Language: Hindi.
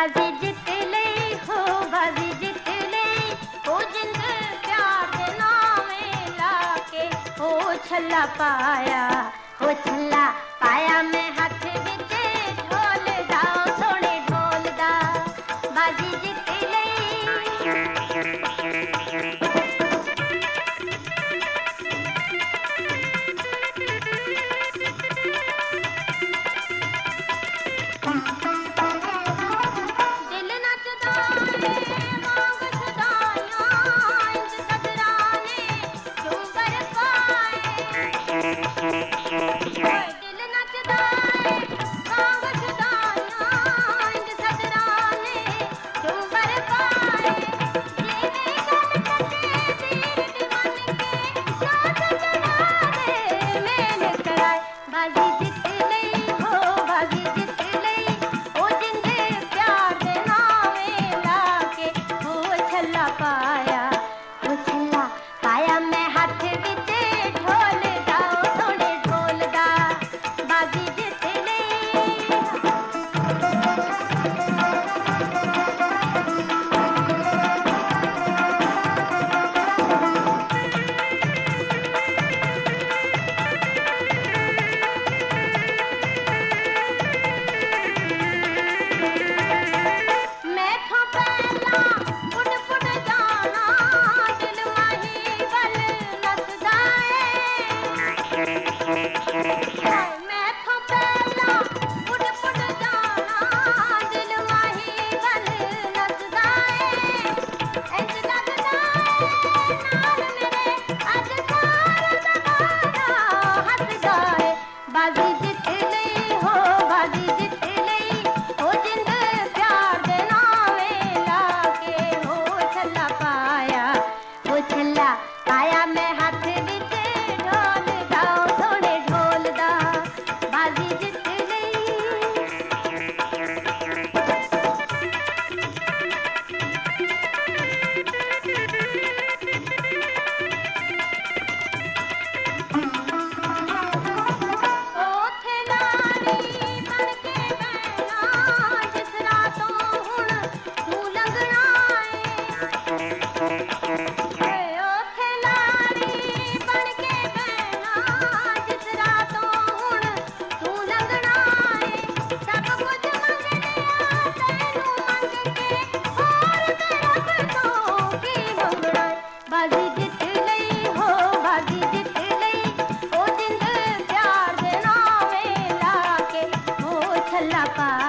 बाजी जित ले हो बाजी जित ले ओ जिंद प्यार दे नावे लाके ओ छल्ला पाया मैं हाथ विच ढोल दा सोने ढोल दा बाजी जित ले पाया मैं हाथ विच ढोल दा सोने ढोल दा बाजी जित ले मैं तो पहला उड़ उड़ जाना दिल माही बल नसदा मैं तो पहला उड़ उड़ जाना दिल माही बल नसदा इंज लगदा नाल मेरे अज सारा दबारा हसदा बाजी जित लई हो बाजी जित लई ओ जिंद प्यार दे नावे लाके हो छल्ला पाया मैं हाथ विच ढोल दा सोने ढोल दा बाजी जित लई ओथे नारी बन के बैना जिस रातों हुण तू लंघना ओथे नारी बन के बैना जिस रातों हुण तू लंघना सब कुछ मंग लिया तैनू मंग के और ते रब तो की मंगना बाजी जित लई हो बाजी जित लई ओ जिंद प्यार दे नावे लाके हो छल्ला पा